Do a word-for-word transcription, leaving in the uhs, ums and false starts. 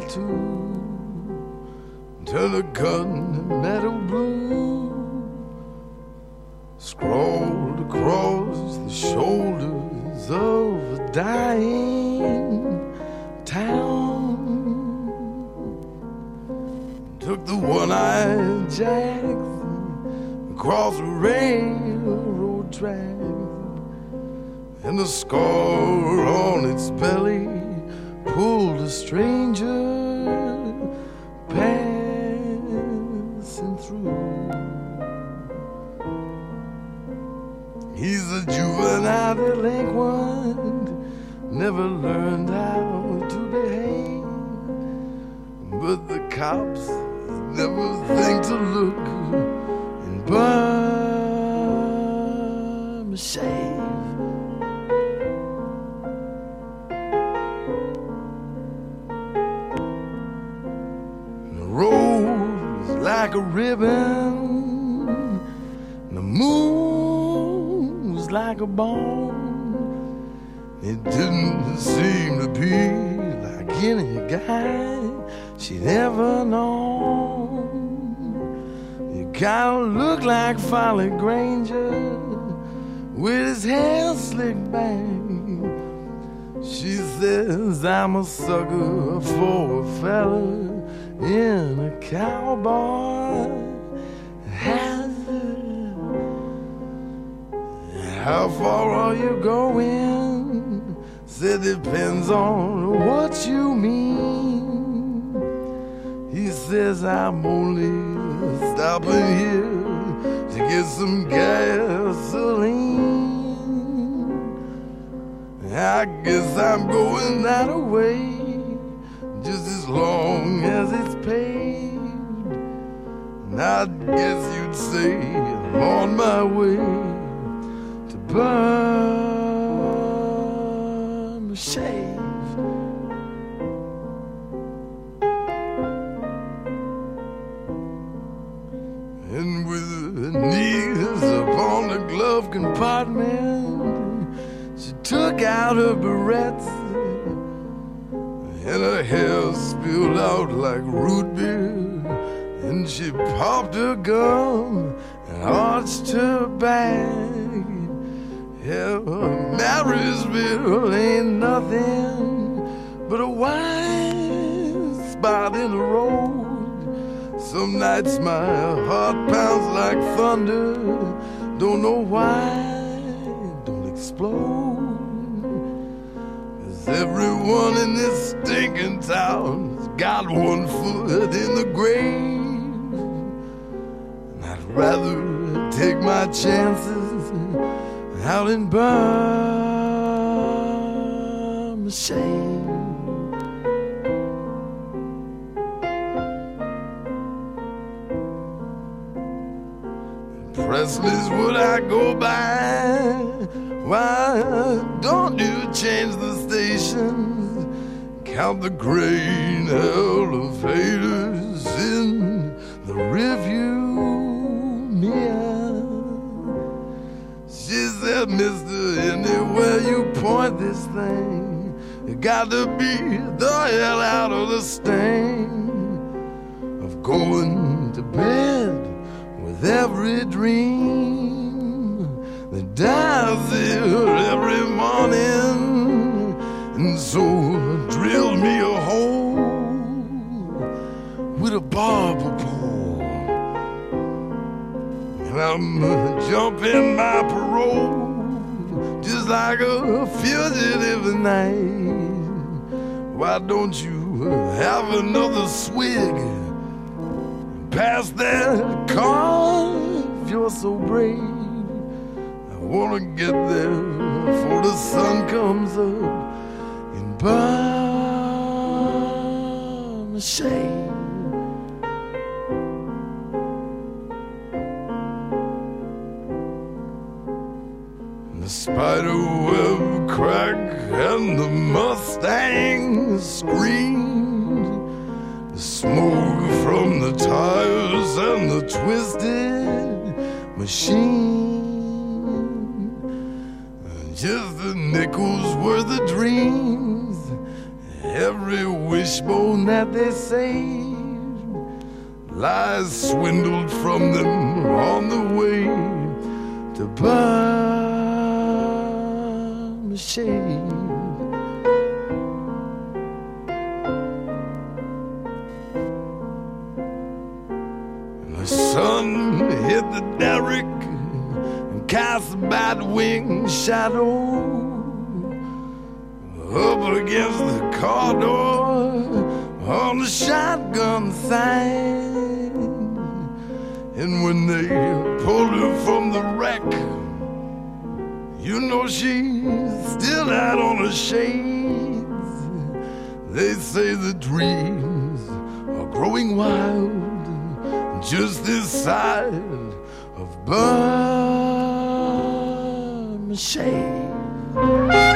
tattoo, turn a gun to metal blue, scrawled across the shoulders of a dying town. Took the one-eyed Jackson across the railroad track, and the scar on its belly pulled a stranger passing through. He's a juvenile delinquent, never learned how to behave, but the cops never think to look and burn a shave. Like a ribbon, and the moon was like a bone. It didn't seem to be like any guy she'd ever known. You kinda look like Folly Granger with his hair slicked back. She says I'm a sucker for a fella in a cowboy hat. How far are you going? Said depends on what you mean. He says I'm only stopping here to get some gasoline. I guess I'm going that way, just as long as it's paved. And I guess you'd say I'm on my way to burn a shave. And with her knees upon the glove compartment, she took out her barrettes, and her hair spilled out like root beer. And she popped her gum and arched her back. Yeah, Marysville ain't nothing but a wide spot in the road. Some nights my heart pounds like thunder, don't know why it don't explode. Everyone in this stinking town's got one foot in the grave. And I'd rather take my chances out in Burma shame. Presley's would I go by? Why don't you change the stations? Count the grain elevators in the review mirror. She said, mister, anywhere you point this thing, you got to be the hell out of the stain of going to bed with every dream that dies here every morning. And so drilled me a hole with a barber pole, and I'm jumping my parole just like a fugitive tonight. Why don't you have another swig? Pass that car if you're so brave. I wanna get there before the sun comes up in Burma shade. The spiderweb crack and the Mustang screamed. The smoke from the tires and the twisted machine. Just the nickels worth of dreams Every wishbone that they saved lies swindled from them on the way to burn the shade. The sun hit the derrick and cast a bat wing shadow up against the car door on the shotgun thing. And when they pulled her from the wreck, you know she's still out on her shades. They say the dreams are growing wild just this side of Burma Shade.